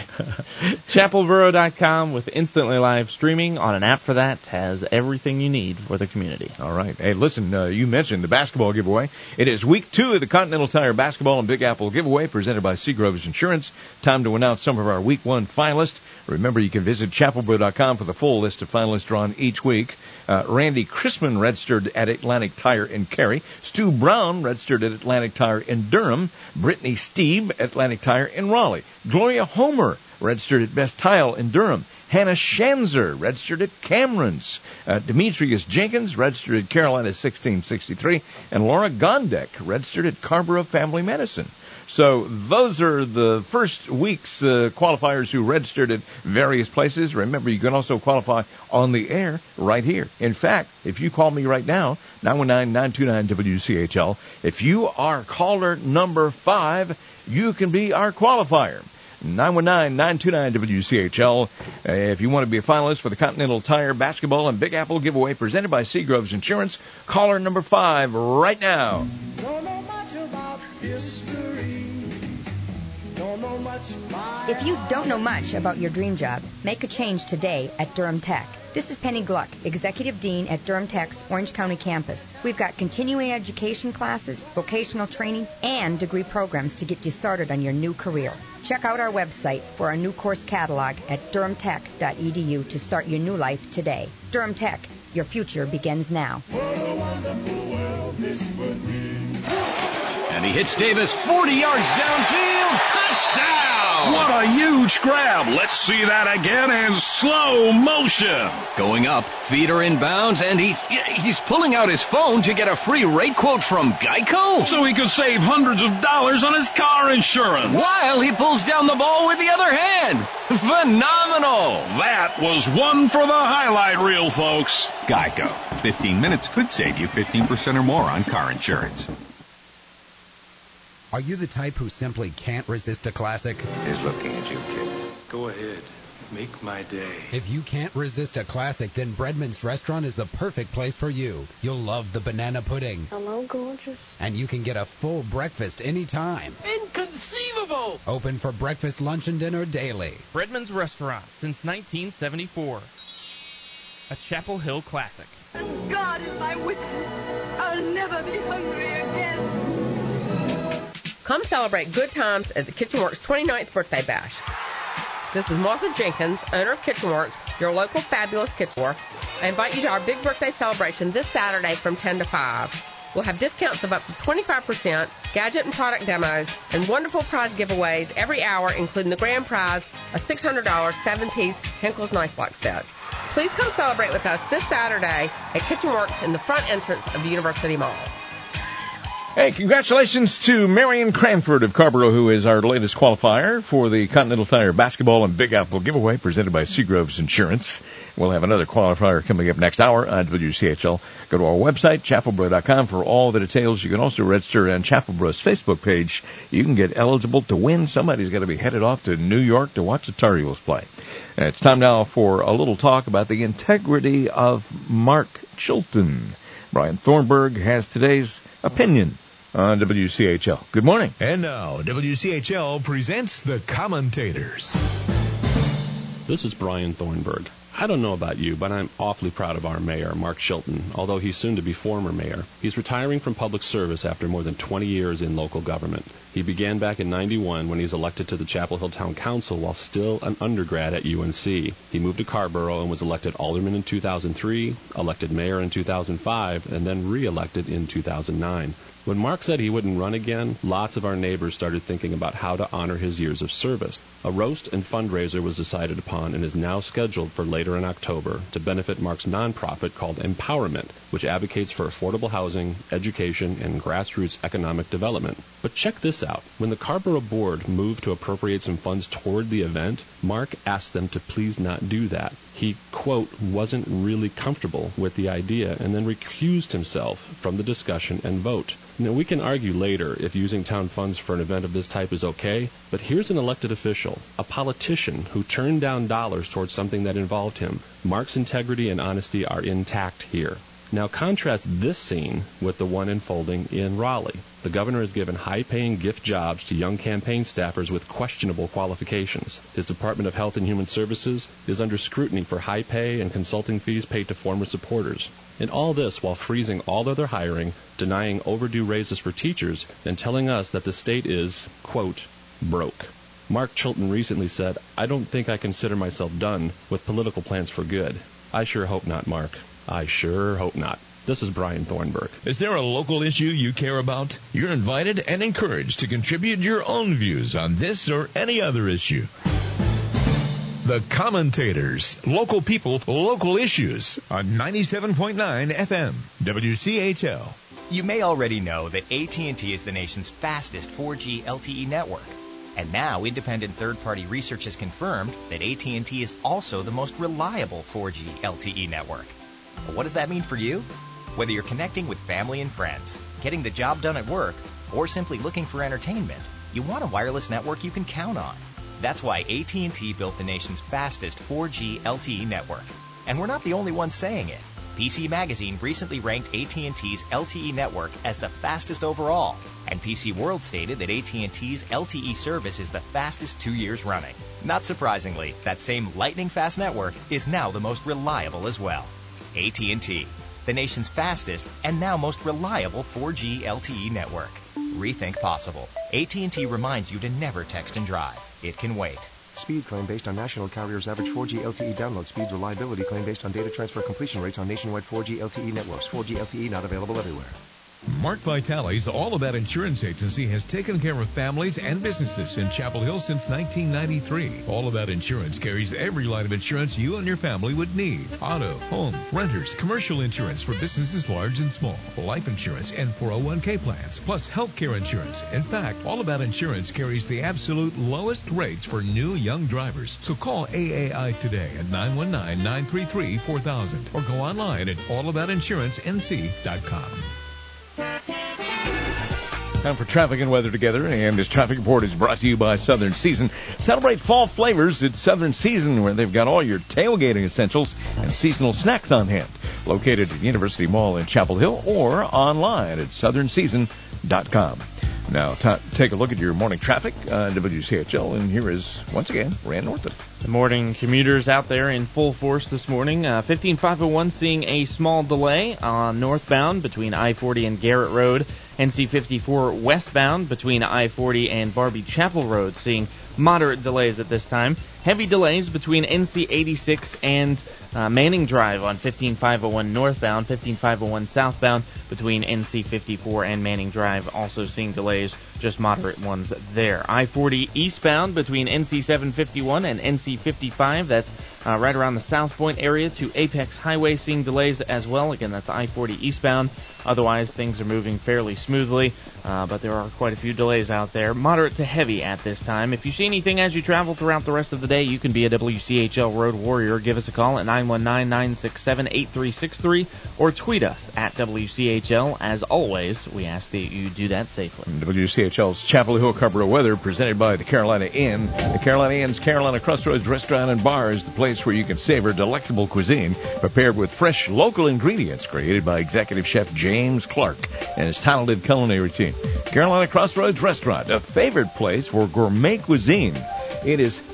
ChapelBoro.com with instantly live streaming on an app for that has everything you need for the community. All right. Hey, listen, you mentioned the basketball giveaway. It is week 2 of the Continental Tire Basketball and Big Apple giveaway presented by Seagroves Insurance. Time to announce some of our week 1 finalists. Remember, you can visit ChapelBoro.com for the full list of finalists drawn each week. Randy Chrisman registered at Atlantic Tire in Cary. Stu Brown registered at Atlantic Tire in Durham. Brittany Steeb, Atlantic Tire in Raleigh. Gloria Homer registered at Best Tile in Durham. Hannah Schanzer registered at Cameron's. Demetrius Jenkins registered at Carolina 1663. And Laura Gondek registered at Carrboro Family Medicine. So those are the first week's qualifiers who registered at various places. Remember, you can also qualify on the air right here. In fact, if you call me right now, 919-929-WCHL, if you are caller number 5, you can be our qualifier. 919-929-WCHL. If you want to be a finalist for the Continental Tire Basketball and Big Apple giveaway presented by Seagroves Insurance, caller number 5 right now. Don't know much about history. Don't know much about... If you don't know much about your dream job, make a change today at Durham Tech. This is Penny Gluck, Executive Dean at Durham Tech's Orange County campus. We've got continuing education classes, vocational training, and degree programs to get you started on your new career. Check out our website for our new course catalog at durhamtech.edu to start your new life today. Durham Tech, your future begins now. What a wonderful world this would be. And he hits Davis 40 yards downfield. Touchdown! What a huge grab. Let's see that again in slow motion. Going up, feet are in bounds, and he's pulling out his phone to get a free rate quote from Geico. So he could save hundreds of dollars on his car insurance. While he pulls down the ball with the other hand. Phenomenal! That was one for the highlight reel, folks. Geico. 15 minutes could save you 15% or more on car insurance. Are you the type who simply can't resist a classic? He's looking at you, kid. Go ahead. Make my day. If you can't resist a classic, then Breadman's Restaurant is the perfect place for you. You'll love the banana pudding. Hello, gorgeous. And you can get a full breakfast anytime. Inconceivable! Open for breakfast, lunch, and dinner daily. Breadman's Restaurant since 1974. A Chapel Hill classic. And God is my witness. I'll never be hungry again. Come celebrate good times at the KitchenWorks 29th Birthday Bash. This is Martha Jenkins, owner of KitchenWorks, your local fabulous kitchenware. I invite you to our big birthday celebration this Saturday from 10 to 5. We'll have discounts of up to 25%, gadget and product demos, and wonderful prize giveaways every hour, including the grand prize, a $600 7-piece Henkel's knife block set. Please come celebrate with us this Saturday at KitchenWorks in the front entrance of the University Mall. Hey, congratulations to Marion Cranford of Carrboro, who is our latest qualifier for the Continental Tire Basketball and Big Apple giveaway presented by Seagroves Insurance. We'll have another qualifier coming up next hour on WCHL. Go to our website, chapelboro.com, for all the details. You can also register on Chapelboro's Facebook page. You can get eligible to win. Somebody's got to be headed off to New York to watch the Tar Heels play. And it's time now for a little talk about the integrity of Mark Chilton. Brian Thornburg has today's opinion on WCHL. Good morning. And now, WCHL presents The Commentators. This is Brian Thornburg. I don't know about you, but I'm awfully proud of our mayor, Mark Chilton, although he's soon to be former mayor. He's retiring from public service after more than 20 years in local government. He began back in 91 when he was elected to the Chapel Hill Town Council while still an undergrad at UNC. He moved to Carrboro and was elected alderman in 2003, elected mayor in 2005, and then re-elected in 2009. When Mark said he wouldn't run again, lots of our neighbors started thinking about how to honor his years of service. A roast and fundraiser was decided upon and is now scheduled for later in October to benefit Mark's nonprofit called Empowerment, which advocates for affordable housing, education, and grassroots economic development. But check this out. When the Carrboro board moved to appropriate some funds toward the event, Mark asked them to please not do that. He, quote, wasn't really comfortable with the idea and then recused himself from the discussion and vote. Now, we can argue later if using town funds for an event of this type is okay, but here's an elected official, a politician who turned down dollars towards something that involved him. Mark's integrity and honesty are intact here. Now contrast this scene with the one unfolding in Raleigh. The governor has given high-paying gift jobs to young campaign staffers with questionable qualifications. His Department of Health and Human Services is under scrutiny for high pay and consulting fees paid to former supporters. And all this while freezing all other hiring, denying overdue raises for teachers, and telling us that the state is, quote, broke. Mark Chilton recently said, "I don't think I consider myself done with political plans for good." I sure hope not, Mark. I sure hope not. This is Brian Thornburg. Is there a local issue you care about? You're invited and encouraged to contribute your own views on this or any other issue. The Commentators. Local people, local issues on 97.9 FM, WCHL. You may already know that AT&T is the nation's fastest 4G LTE network. And now independent third-party research has confirmed that AT&T is also the most reliable 4G LTE network. But what does that mean for you? Whether you're connecting with family and friends, getting the job done at work, or simply looking for entertainment, you want a wireless network you can count on. That's why AT&T built the nation's fastest 4G LTE network. And we're not the only ones saying it. PC Magazine recently ranked AT&T's LTE network as the fastest overall, and PC World stated that AT&T's LTE service is the fastest 2 years running. Not surprisingly, that same lightning-fast network is now the most reliable as well. AT&T, the nation's fastest and now most reliable 4G LTE network. Rethink possible. AT&T reminds you to never text and drive. It can wait. Speed claim based on national carriers' average 4G LTE download speeds. Reliability claim based on data transfer completion rates on nationwide 4G LTE networks. 4G LTE not available everywhere. Mark Vitale's All About Insurance Agency has taken care of families and businesses in Chapel Hill since 1993. All About Insurance carries every line of insurance you and your family would need. Auto, home, renters, commercial insurance for businesses large and small, life insurance, and 401k plans, plus health care insurance. In fact, All About Insurance carries the absolute lowest rates for new young drivers. So call AAI today at 919-933-4000 or go online at allaboutinsurancenc.com. Time for traffic and weather together, and this traffic report is brought to you by Southern Season. Celebrate fall flavors at Southern Season, where they've got all your tailgating essentials and seasonal snacks on hand. Located at University Mall in Chapel Hill or online at southernseason.com. Now, take a look at your morning traffic on WCHL, and here is, once again, Rand Norton. The morning commuters out there in full force this morning. 15501 seeing a small delay on northbound between I-40 and Garrett Road. NC54 westbound between I-40 and Barbie Chapel Road seeing moderate delays at this time. Heavy delays between NC86 and Manning Drive on 15501 northbound, 15501 southbound between NC54 and Manning Drive, also seeing delays, just moderate ones there. I-40 eastbound between NC751 and NC55, that's right around the South Point area to Apex Highway, seeing delays as well. Again, that's I-40 eastbound. Otherwise, things are moving fairly smoothly, but there are quite a few delays out there, moderate to heavy at this time. If you see anything as you travel throughout the rest of the day, you can be a WCHL Road Warrior. Give us a call at 919-967-8363 or tweet us at WCHL. As always, we ask that you do that safely. WCHL's Chapel Hill Carrboro weather presented by the Carolina Inn. The Carolina Inn's Carolina Crossroads Restaurant and Bar is the place where you can savor delectable cuisine prepared with fresh local ingredients created by Executive Chef James Clark and his talented culinary team. Carolina Crossroads Restaurant, a favorite place for gourmet cuisine. It is 50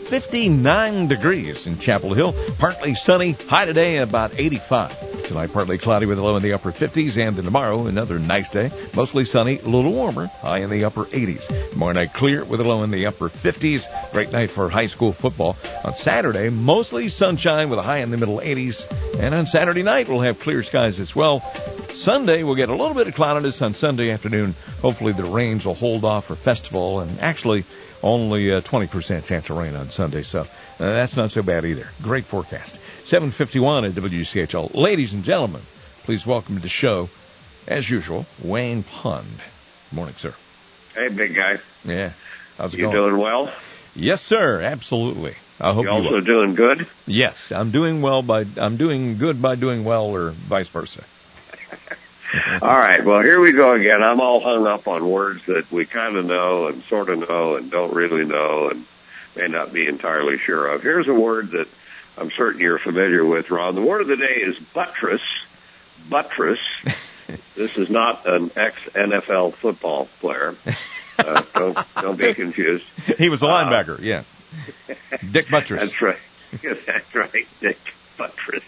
89 degrees in Chapel Hill. Partly sunny, high today about 85. Tonight, partly cloudy with a low in the upper 50s, and tomorrow, another nice day. Mostly sunny, a little warmer, high in the upper 80s. Tomorrow night, clear with a low in the upper 50s. Great night for high school football. On Saturday, mostly sunshine with a high in the middle 80s. And on Saturday night, we'll have clear skies as well. Sunday, we'll get a little bit of cloudiness on Sunday afternoon. Hopefully the rains will hold off for festival, and actually only 20% chance of rain on Sunday, so that's not so bad either. Great forecast. 7:51 at WCHL. Ladies and gentlemen, please welcome to the show, as usual, Wayne Pond. Good morning, sir. Hey, big guy. Yeah. How's it going? You doing well? Yes, sir. Absolutely. I hope you also doing good? Yes, I'm doing good by doing well, or vice versa. All right. Well, here we go again. I'm all hung up on words that we kind of know and sort of know and don't really know and may not be entirely sure of. Here's a word that I'm certain you're familiar with, Ron. The word of the day is buttress. Buttress. This is not an ex-NFL football player. Don't be confused. He was a linebacker, yeah. Dick Buttress. That's right. That's right, Dick Buttress.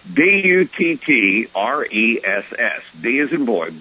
B-U-T-T-R-E-S-S. B as in boy.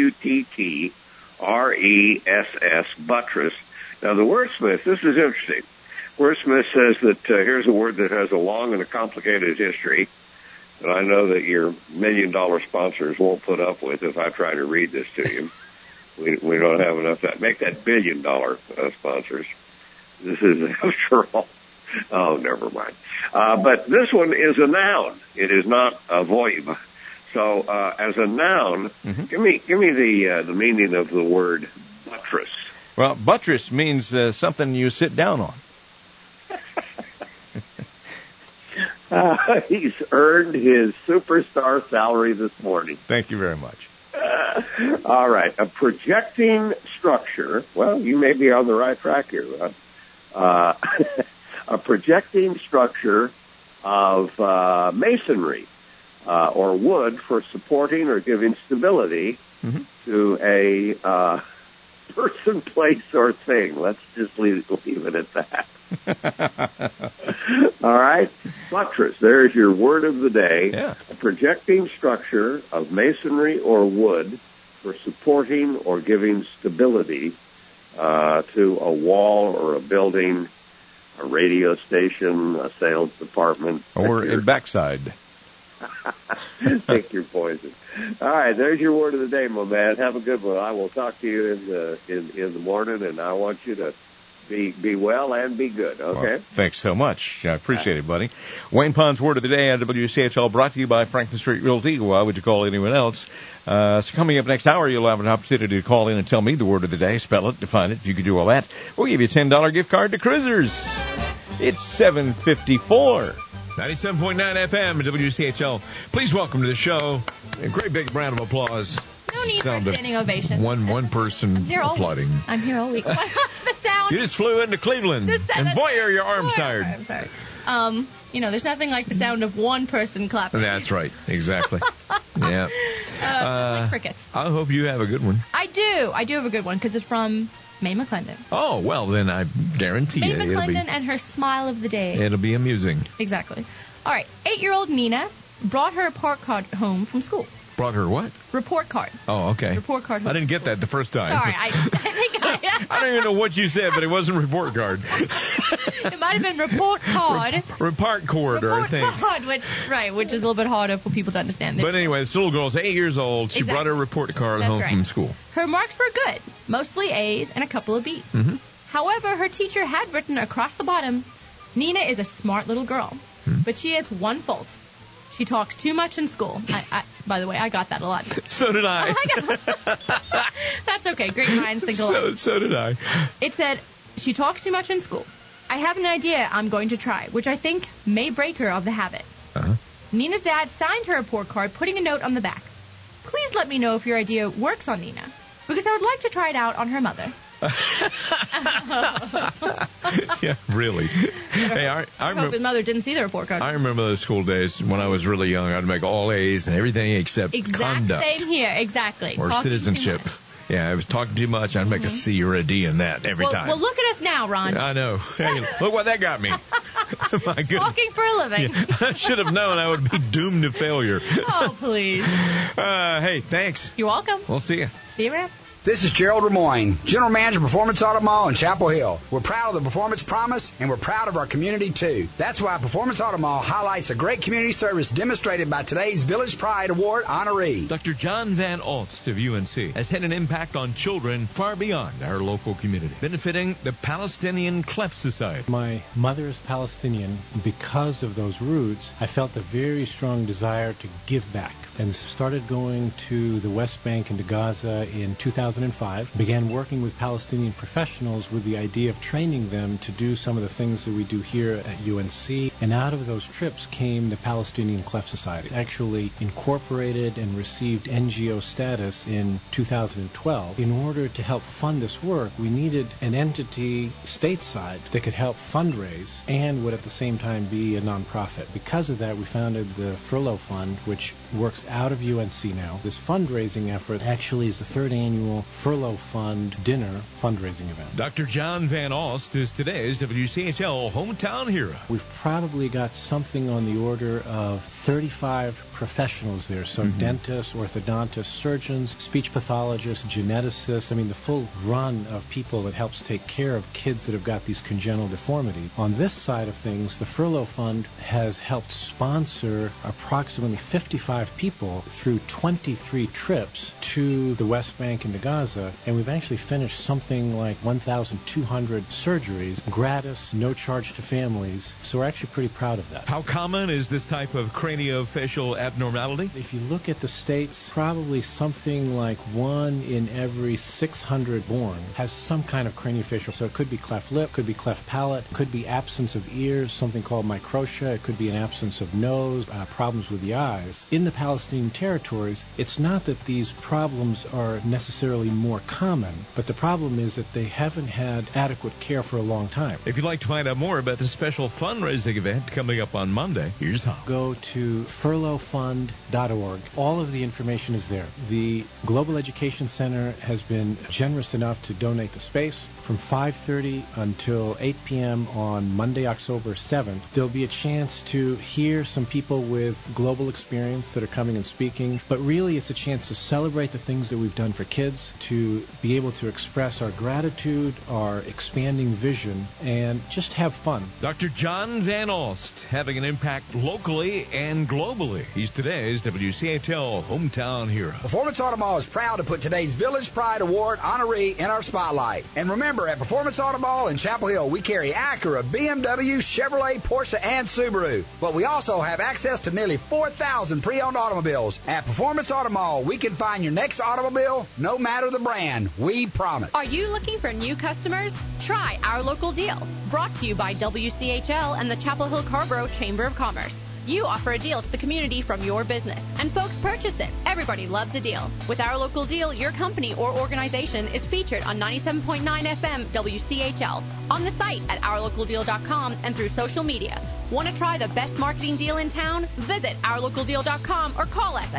B-U-T-T-R-E-S-S. Buttress. Now, the wordsmith, this is interesting. Wordsmith says that here's a word that has a long and a complicated history that I know that your $1 million sponsors won't put up with if I try to read this to you. We don't have enough of that. Make that $1 billion sponsors. This is, after all, oh, never mind. But this one is a noun. It is not a verb. So, as a noun, give me the meaning of the word buttress. Well, buttress means something you sit down on. He's earned his superstar salary this morning. Thank you very much. All right. A projecting structure. Well, you may be on the right track here, Rod. A projecting structure of masonry or wood for supporting or giving stability to a person, place, or thing. Let's just leave it at that. All right? Buttress. There's your word of the day. Yeah. A projecting structure of masonry or wood for supporting or giving stability to a wall or a building, a radio station, a sales department. Or a backside. Take your poison. All right, there's your word of the day, my man. Have a good one. I will talk to you in the morning, and I want you to be well and be good, okay? Well, thanks so much. I appreciate it, buddy. Wayne Pond's word of the day on WCHL, brought to you by Franklin Street Realty. Why would you call anyone else? So coming up next hour, you'll have an opportunity to call in and tell me the word of the day, spell it, define it. If you could do all that, we'll give you a $10 gift card to Cruisers. It's 7:54. 97.9 FM at WCHL. Please welcome to the show a great big round of applause. No need for a standing ovation. One person applauding. I'm here all week. The sound. You just flew into Cleveland, and boy, are your arms tired. I'm sorry. There's nothing like the sound of one person clapping. That's right. Exactly. Yeah. Like crickets. I hope you have a good one. I do have a good one because it's from Mae McClendon. Oh, well, then I guarantee you Mae McClendon and her smile of the day. It'll be amusing. Exactly. All right. 8-year-old Nina brought her report card home from school. Brought her what? Report card. Oh, okay. Report card home. I didn't get that the first time. Sorry, I think I don't even know what you said, but it wasn't report card. It might have been report card. Report card, I think. Which is a little bit harder for people to understand. But anyway, this little girl's 8 years old. She brought her report card home from school. Her marks were good, mostly A's and a couple of B's. Mm-hmm. However, her teacher had written across the bottom, Nina is a smart little girl, but she has one fault. She talks too much in school. By the way, I got that a lot. So did I. That's okay. Great minds think alike. So did I. It said, she talks too much in school. I have an idea I'm going to try, which I think may break her of the habit. Uh-huh. Nina's dad signed her report card, putting a note on the back. Please let me know if your idea works on Nina, because I would like to try it out on her mother. Yeah, really. Hey, I hope his mother didn't see the report card. I remember those school days when I was really young. I'd make all A's and everything except conduct. Same here, exactly. Or Talking citizenship. Yeah, I was talking too much. I'd make a C or a D in that every time. Well, look at us now, Ron. I know. Hey, look what that got me. My goodness. Talking for a living. Yeah, I should have known I would be doomed to failure. Oh, please. Hey, thanks. You're welcome. We'll see you. See you around. This is Gerald Remoyne, General Manager of Performance Auto Mall in Chapel Hill. We're proud of the Performance Promise, and we're proud of our community, too. That's why Performance Auto Mall highlights the great community service demonstrated by today's Village Pride Award honoree. Dr. John Van Alst of UNC has had an impact on children far beyond our local community, benefiting the Palestinian Cleft Society. My mother is Palestinian. Because of those roots, I felt a very strong desire to give back and started going to the West Bank and to Gaza in 2005, began working with Palestinian professionals with the idea of training them to do some of the things that we do here at UNC. And out of those trips came the Palestinian Cleft Society. Actually incorporated and received NGO status in 2012. In order to help fund this work, we needed an entity stateside that could help fundraise and would at the same time be a nonprofit. Because of that, we founded the Furlough Fund, which works out of UNC now. This fundraising effort actually is the third annual Furlough Fund dinner fundraising event. Dr. John Van Alst is today's WCHL hometown hero. We've probably got something on the order of 35 professionals there, so dentists, orthodontists, surgeons, speech pathologists, geneticists, the full run of people that helps take care of kids that have got these congenital deformities. On this side of things, the Furlough Fund has helped sponsor approximately 55 people through 23 trips to the West Bank and to Gaza, and we've actually finished something like 1,200 surgeries, gratis, no charge to families, so we're actually pretty proud of that. How common is this type of craniofacial abnormality? If you look at the states, probably something like 1 in every 600 born has some kind of craniofacial. So it could be cleft lip, could be cleft palate, could be absence of ears, something called microtia, it could be an absence of nose, problems with the eyes. In the Palestinian territories, it's not that these problems are necessarily more common, but the problem is that they haven't had adequate care for a long time. If you'd like to find out more about this special fundraising event coming up on Monday, here's how. Go to furloughfund.org. All of the information is there. The Global Education Center has been generous enough to donate the space. From 5:30 until 8 p.m. on Monday, October 7th, there'll be a chance to hear some people with global experience that are coming and speaking, but really it's a chance to celebrate the things that we've done for kids, to be able to express our gratitude, our expanding vision, and just have fun. Dr. John Van Alst, having an impact locally and globally. He's today's WCHL hometown hero. Performance Auto Mall is proud to put today's Village Pride Award honoree in our spotlight. And remember, at Performance Auto Mall in Chapel Hill, we carry Acura, BMW, Chevrolet, Porsche, and Subaru. But we also have access to nearly 4,000 pre-owned automobiles. At Performance Auto Mall, we can find your next automobile, no matter the brand. We promise. Are you looking for new customers? Try our local deal. Brought to you by WCHL and the Chapel Hill Carborough Chamber of Commerce. You offer a deal to the community from your business, and folks purchase it. Everybody loves a deal. With our local deal, your company or organization is featured on 97.9 FM WCHL, on the site at ourlocaldeal.com, and through social media. Want to try the best marketing deal in town? Visit ourlocaldeal.com or call us at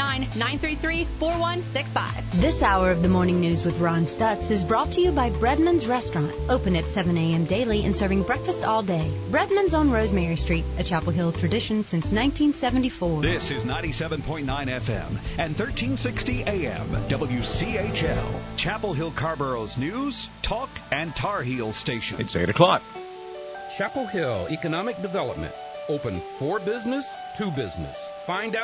919-933-4165. This hour of the morning news with Ron Stutz is brought to you by Breadman's Restaurant, open at 7 a.m. daily and serving breakfast all day. Breadman's on Rosemary Street, a Chapel Hill tradition since 1974. This is 97.9 FM and 1360 AM WCHL, Chapel Hill Carborough's news, talk, and Tar Heel station. It's 8 o'clock. Chapel Hill Economic Development, open for business to business. Find out